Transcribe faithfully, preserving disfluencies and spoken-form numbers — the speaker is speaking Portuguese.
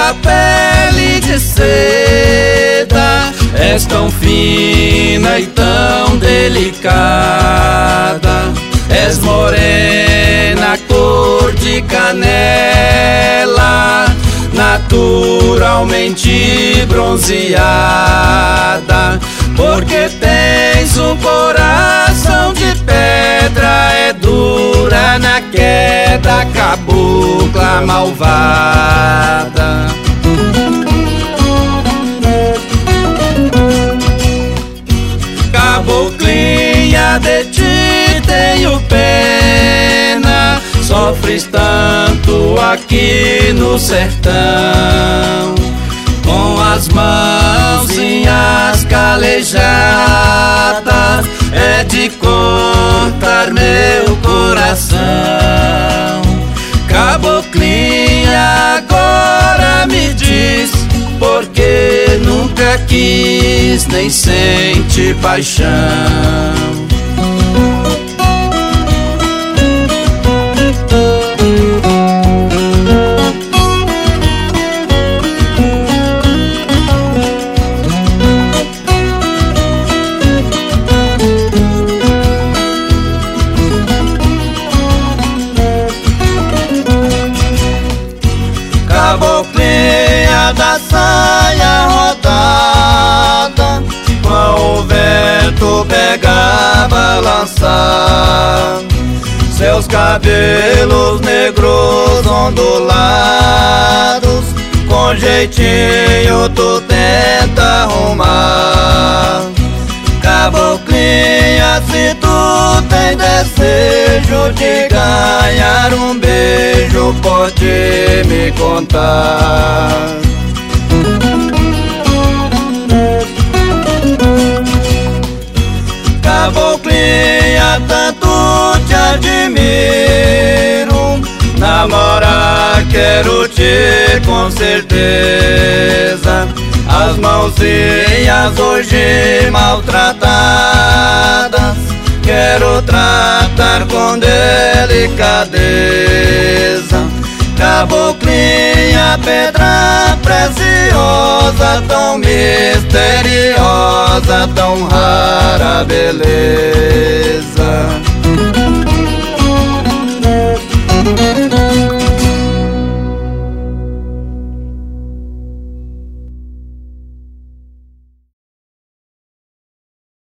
tua pele de seda, és tão fina e tão delicada. És morena, cor de canela, naturalmente bronzeada. Porque tens um coração de pedra, é dura na queda, cabocla malvada. Caboclinha, de ti tenho pena, sofres tanto aqui no sertão, com as mãozinhas calejadas, é de cortar meu coração. Caboclinha, agora me diz, porque nunca quis nem sente paixão. Caboclinha da saia rodada, com o vento pega balançar, seus cabelos negros ondulados, com jeitinho tu tenta arrumar. Caboclinha, se tu tem desejo de ganhar um beijo, pode me contar. Caboclinha, tanto te admiro, namorar quero te com certeza. As mãozinhas hoje maltratadas, quero tratar com delicadeza. Caboclinha, pedra preciosa, tão misteriosa, tão rara beleza.